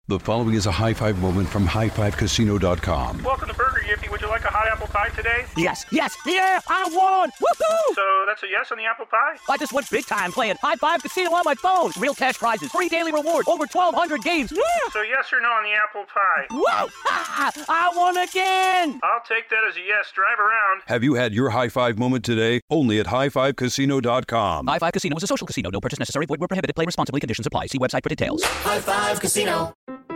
The following is a high five moment from highfivecasino.com. Welcome to Burger Yippee. Would you like a hot apple pie today? Yes, yeah, I won! Woohoo! So that's a yes on the apple pie? I just went big time playing High Five Casino on my phone. Real cash prizes, free daily rewards, over 1,200 games. Yeah! So yes or no on the apple pie? Whoa! I won again! I'll take that as a yes. Drive around. Have you had your high five moment today? Only at highfivecasino.com. High Five Casino is a social casino. No purchase necessary. Void where prohibited. Play responsibly. Conditions apply. See website for details. High Five Casino.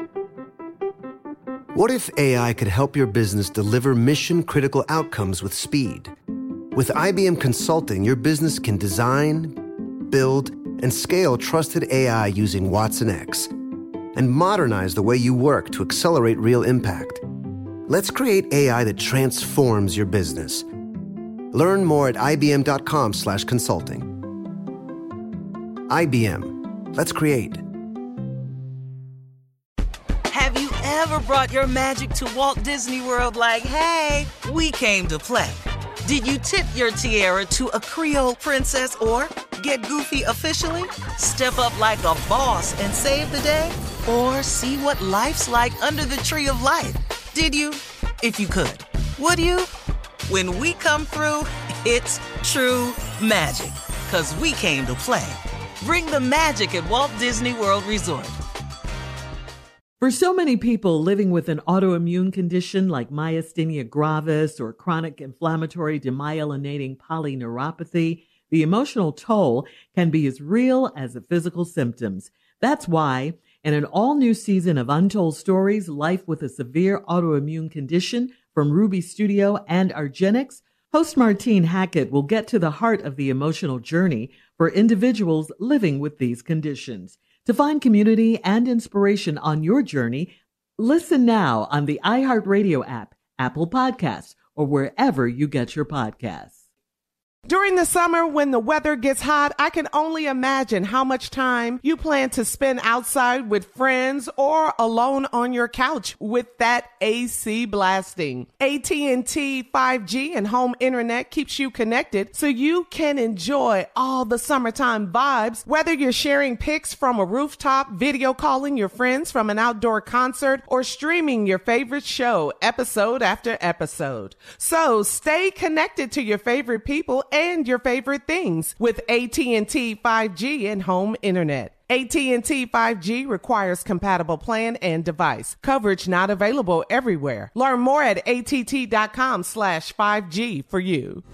What if AI could help your business deliver mission-critical outcomes with speed? With IBM Consulting, your business can design, build, and scale trusted AI using Watson X and modernize the way you work to accelerate real impact. Let's create AI that transforms your business. Learn more at ibm.com/consulting. IBM. Let's create. Have you ever brought your magic to Walt Disney World like, hey, we came to play? Did you tip your tiara to a Creole princess or get goofy officially? Step up like a boss and save the day? Or see what life's like under the tree of life? Did you? If you could. Would you? When we come through, it's true magic. 'Cause we came to play. Bring the magic at Walt Disney World Resort. For so many people living with an autoimmune condition like myasthenia gravis or chronic inflammatory demyelinating polyneuropathy, the emotional toll can be as real as the physical symptoms. That's why, in an all-new season of Untold Stories, Life with a Severe Autoimmune Condition from Ruby Studio and Argenix, host Martine Hackett will get to the heart of the emotional journey for individuals living with these conditions. To find community and inspiration on your journey, listen now on the iHeartRadio app, Apple Podcasts, or wherever you get your podcasts. During the summer, when the weather gets hot, I can only imagine how much time you plan to spend outside with friends or alone on your couch with that AC blasting. AT&T 5G and home internet keeps you connected so you can enjoy all the summertime vibes, whether you're sharing pics from a rooftop, video calling your friends from an outdoor concert, or streaming your favorite show episode after episode. So stay connected to your favorite people and your favorite things with AT&T 5G and home internet. AT&T 5G requires compatible plan and device. Coverage not available everywhere. Learn more at att.com/5G for you.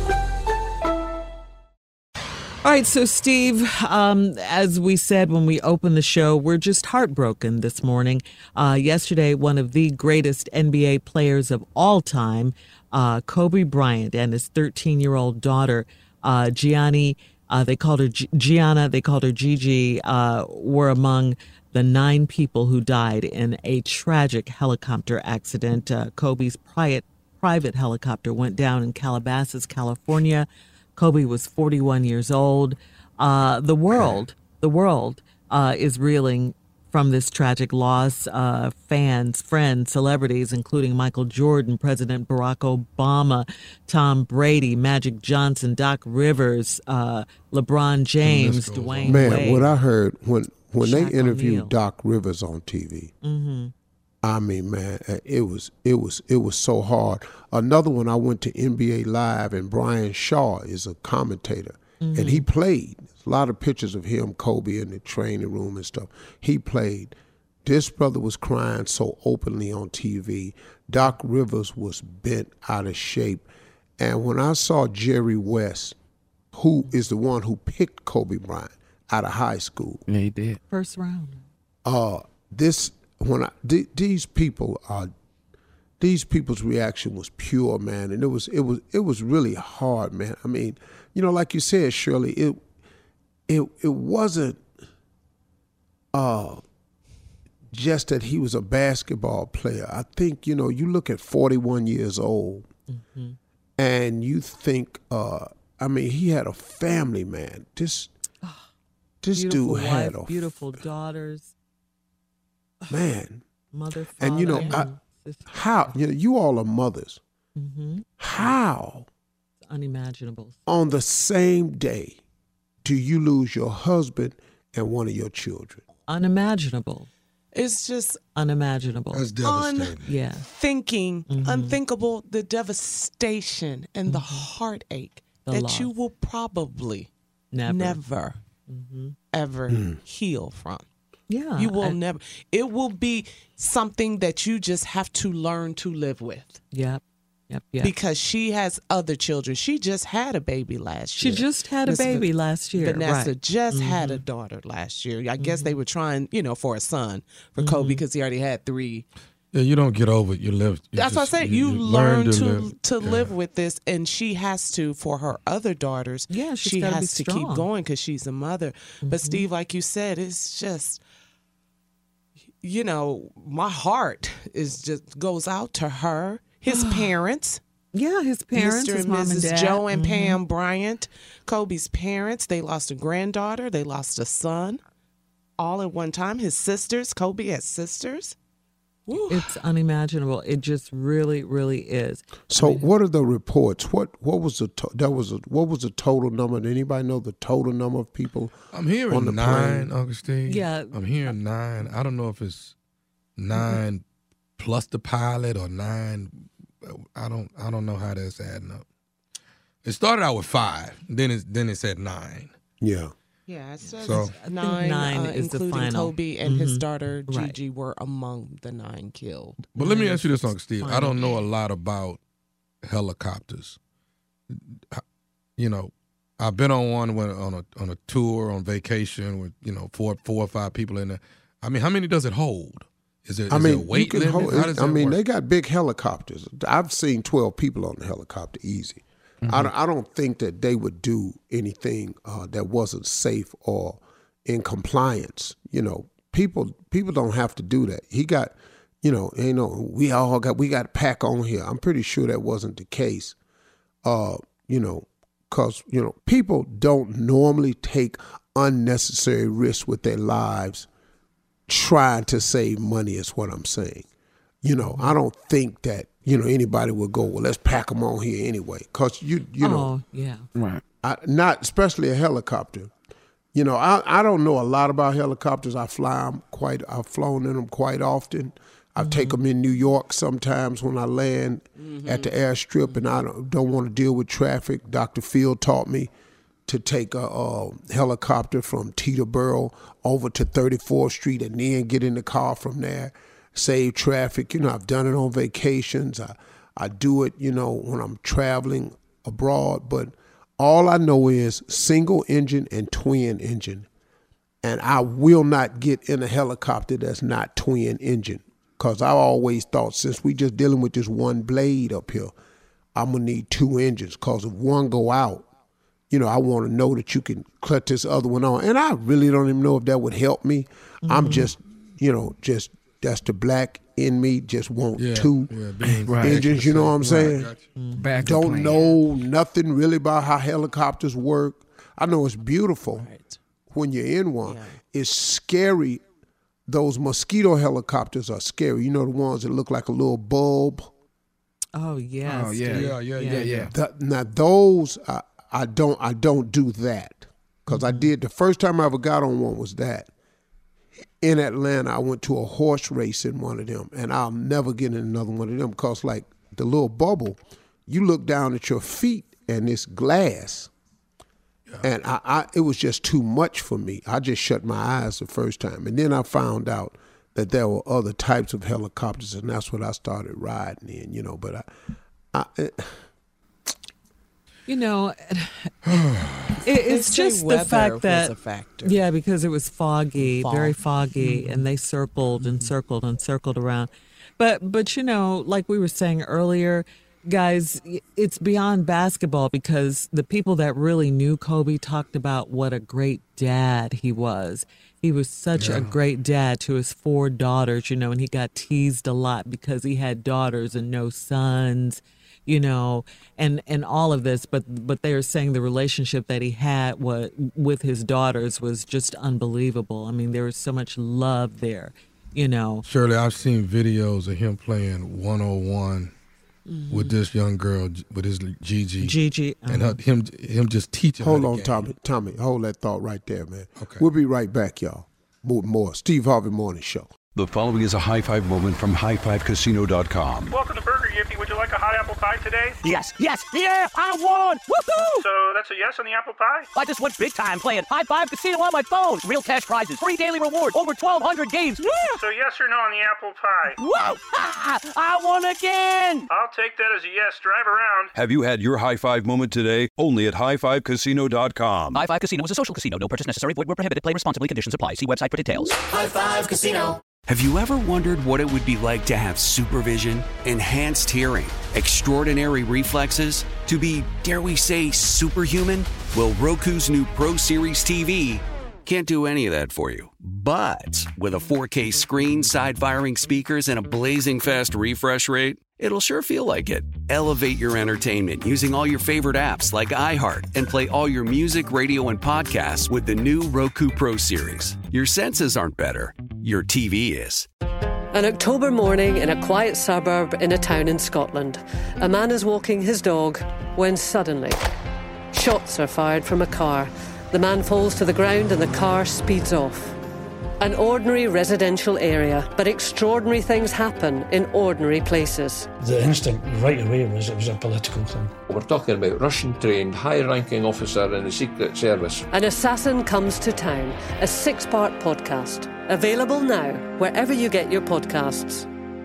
All right, so Steve, as we said when we opened the show, we're just heartbroken this morning. Yesterday, one of the greatest NBA players of all time, Kobe Bryant, and his 13-year-old daughter, Gianna, they called her Gianna, they called her Gigi, were among the 9 people who died in a tragic helicopter accident. Kobe's private helicopter went down in Calabasas, California. Kobe was 41 years old. The world is reeling from this tragic loss. Fans, friends, celebrities, including Michael Jordan, President Barack Obama, Tom Brady, Magic Johnson, Doc Rivers, LeBron James, Dwayne Wade. Man, what I heard when they interviewed Doc Rivers on TV, I mean, man, it was so hard. Another one, I went to NBA Live, and Brian Shaw is a commentator, and he played. There's a lot of pictures of him, Kobe, in the training room and stuff. He played. This brother was crying so openly on TV. Doc Rivers was bent out of shape. And when I saw Jerry West, who is the one who picked Kobe Bryant out of high school. Yeah, he did. First round. These people's reaction was pure, man, and it was really hard, man. I mean, you know, like you said, Shirley, it wasn't just that he was a basketball player. I think, you know, you look at 41 years old, and you think, I mean, he had a family, man. This dude had beautiful daughters. Man, mother, father, and you know how you all are mothers. How it's unimaginable. On the same day, do you lose your husband and one of your children? Unimaginable. It's just unimaginable. That's devastating. Yeah. Thinking, unthinkable, the devastation and the heartache that loss. you will probably Never. ever heal from. Yeah. You will never. It will be something that you just have to learn to live with. Yep. Because she has other children. She just had a baby last year. She just had a baby last year. Vanessa right. just had a daughter last year. I guess they were trying, for a son for Kobe because he already had 3. Yeah, you don't get over it. You live. That's what I said. You learn to live with this, and she has to for her other daughters. Yeah, she gotta has be to keep strong. going because she's a mother. But Steve, like you said, it's just, my heart goes out to her, his parents. Yeah, his parents, Mr. his and mom and Mrs. dad. Joe and Pam Bryant, Kobe's parents. They lost a granddaughter. They lost a son, all at one time. His sisters. Kobe has sisters. Woo. It's unimaginable. It just really, really is. So, what are the reports? What was the what was the total number? Did anybody know the total number of people? I'm hearing on the 9, plane? Augustine. Yeah. I'm hearing 9. I don't know if it's 9 plus the pilot or 9. I don't know how that's adding up. It started out with 5. Then it said 9. Yeah. Yeah, it says So- 9, is the including final. Kobe and his daughter Right. Gigi were among the 9 killed. But let me ask you this, Uncle Steve. I don't know a lot about helicopters. I've been on one on a tour on vacation with 4 or 5 people in there. I mean, how many does it hold? Is there a weight limit? How does that work? they got big helicopters. I've seen 12 people on the helicopter easy. I don't think that they would do anything that wasn't safe or in compliance. People don't have to do that. He got, we got pack on here. I'm pretty sure that wasn't the case. Because people don't normally take unnecessary risks with their lives trying to save money is what I'm saying. I don't think that, anybody would go, well, let's pack them on here anyway. Because, Oh, yeah. Right. not especially a helicopter. I don't know a lot about helicopters. I've flown in them quite often. I take them in New York sometimes when I land at the airstrip and I don't want to deal with traffic. Dr. Field taught me to take a helicopter from Teterboro over to 34th Street and then get in the car from there, save traffic. I've done it on vacations. I do it, when I'm traveling abroad. But all I know is single engine and twin engine. And I will not get in a helicopter that's not twin engine. Because I always thought, since we just dealing with this one blade up here, I'm going to need 2 engines. Because if one go out, I want to know that you can clutch this other one on. And I really don't even know if that would help me. I'm just, that's the black in me, just want 2 engines, you know what I'm saying? Don't know nothing really about how helicopters work. I know it's beautiful when you're in one. Yeah. It's scary. Those mosquito helicopters are scary. The ones that look like a little bulb. Oh, yes. Oh, yeah. Now those, I don't do that. Because I did, the first time I ever got on one was that. In Atlanta, I went to a horse race in one of them, and I'll never get in another one of them because, like, the little bubble, you look down at your feet and it's glass. And it was just too much for me. I just shut my eyes the first time. And then I found out that there were other types of helicopters, and that's what I started riding in, But it's just the fact that, was a factor. yeah, because it was foggy, very foggy, and they circled and circled and circled around. But like we were saying earlier, guys, it's beyond basketball because the people that really knew Kobe talked about what a great dad he was. He was such a great dad to his 4 daughters, and he got teased a lot because he had daughters and no sons, and all of this. But they were saying the relationship that he had with his daughters was just unbelievable. I mean, there was so much love there, Shirley, I've seen videos of him playing 101 with this young girl, with his Gigi, and him just teaching. Hold on, Tommy, hold that thought right there, man. Okay, we'll be right back, y'all. More Steve Harvey Morning Show. The following is a high five moment from highfivecasino.com. Welcome to Burger Yippee. Would you like a hot apple pie today? Yes, yes, yeah, I won! Woohoo! So that's a yes on the apple pie? I just went big time playing High Five Casino on my phone. Real cash prizes, free daily rewards, over 1,200 games. Yeah! So yes or no on the apple pie? Whoa! I won again! I'll take that as a yes. Drive around. Have you had your high five moment today? Only at highfivecasino.com. High Five Casino is a social casino. No purchase necessary. Void where prohibited. Play responsibly. Conditions apply. See website for details. High Five Casino. Have you ever wondered what it would be like to have supervision, enhanced hearing, extraordinary reflexes, to be, dare we say, superhuman? Well, Roku's new Pro Series TV can't do any of that for you. But with a 4K screen, side-firing speakers, and a blazing fast refresh rate, it'll sure feel like it. Elevate your entertainment using all your favorite apps like iHeart and play all your music, radio, and podcasts with the new Roku Pro Series. Your senses aren't better. Your TV is. An October morning in a quiet suburb in a town in Scotland. A man is walking his dog when suddenly shots are fired from a car. The man falls to the ground and the car speeds off. An ordinary residential area, but extraordinary things happen in ordinary places. The instinct right away was it was a political thing. We're talking about Russian-trained, high-ranking officer in the Secret Service. An Assassin Comes to Town, a 6-part podcast. Available now, wherever you get your podcasts.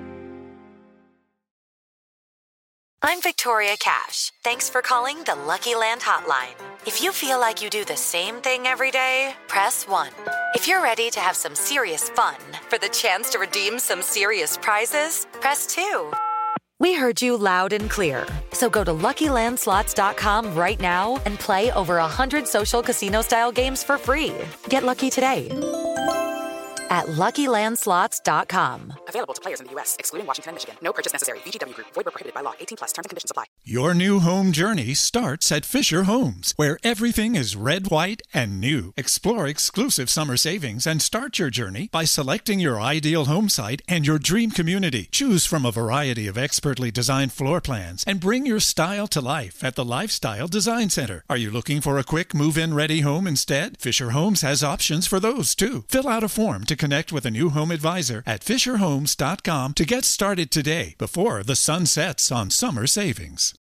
I'm Victoria Cash. Thanks for calling the Lucky Land Hotline. If you feel like you do the same thing every day, press 1. If you're ready to have some serious fun for the chance to redeem some serious prizes, press 2. We heard you loud and clear. So go to LuckyLandSlots.com right now and play over 100 social casino-style games for free. Get lucky today at LuckyLandSlots.com. Available to players in the U.S., excluding Washington and Michigan. No purchase necessary. VGW Group. Void where prohibited by law. 18+. Terms and conditions apply. Your new home journey starts at Fisher Homes, where everything is red, white, and new. Explore exclusive summer savings and start your journey by selecting your ideal home site and your dream community. Choose from a variety of expertly designed floor plans and bring your style to life at the Lifestyle Design Center. Are you looking for a quick move-in ready home instead? Fisher Homes has options for those too. Fill out a form to connect with a new home advisor at FisherHomes.com to get started today before the sun sets on summer savings.